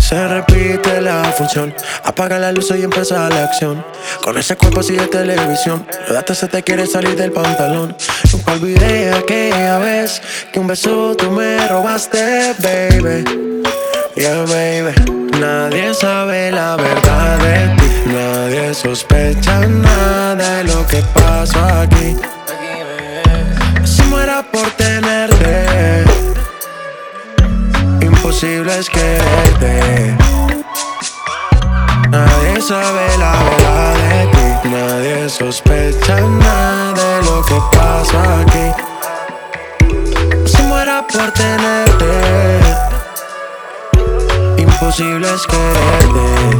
Se repite la función, apaga la luz y empieza la acción. Con ese cuerpo así de televisión, lo datos se te quiere salir del pantalón. Nunca olvidé aquella vez que un beso tú me robaste, baby. Yeah, baby. Nadie sabe la verdad de ti, nadie sospecha nada de lo que pasó aquí. Si muera por tenerte, imposible es quererte. Nadie sabe la verdad de ti, nadie sospecha nada de lo que pasa aquí. Si muera por tenerte, imposible es quererte.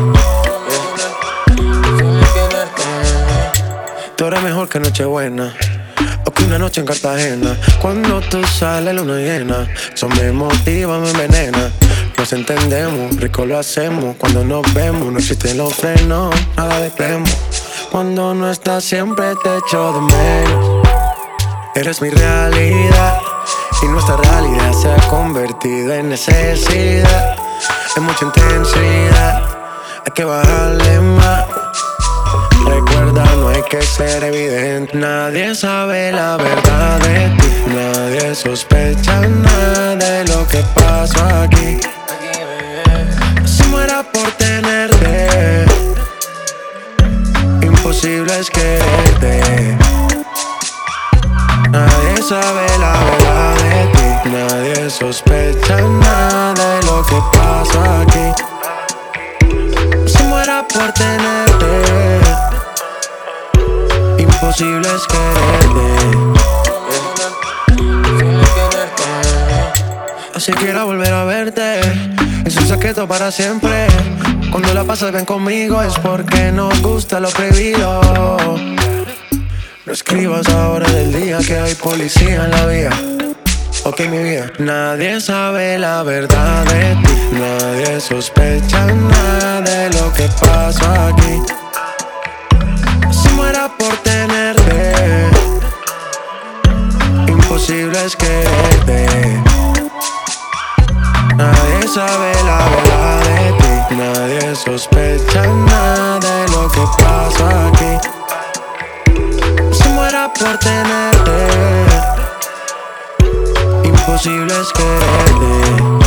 Tú eres mejor que Nochebuena o que una noche en Cartagena. Cuando tú sales luna llena, eso me motiva, me envenena. Nos entendemos, rico lo hacemos. Cuando nos vemos no existen los frenos, nada de extremo. Cuando no estás siempre te echo de menos. Eres mi realidad y nuestra realidad se ha convertido en necesidad. Es mucha intensidad, hay que bajarle más. Recuerda, no hay que ser evidente. Nadie sabe la verdad de ti, nadie sospecha nada de lo que pasó aquí. Si muera por tenerte, imposible es quererte. Nadie sabe la verdad de ti, nadie sospecha nada de lo que pasó aquí. Si muera por tenerte, imposible es quererte. Así quiero volver a verte, es un secreto para siempre. Cuando la pasas bien conmigo es porque nos gusta lo prohibido. No escribas ahora del día que hay policía en la vía. Ok, mi vida. Nadie sabe la verdad de ti, nadie sospecha nada de lo que pasó aquí. Si muera por tenerte, imposible es quererte. Nadie sabe la verdad de ti, nadie sospecha nada de lo que pasó aquí. Si muera por tenerte, imposible es quererte.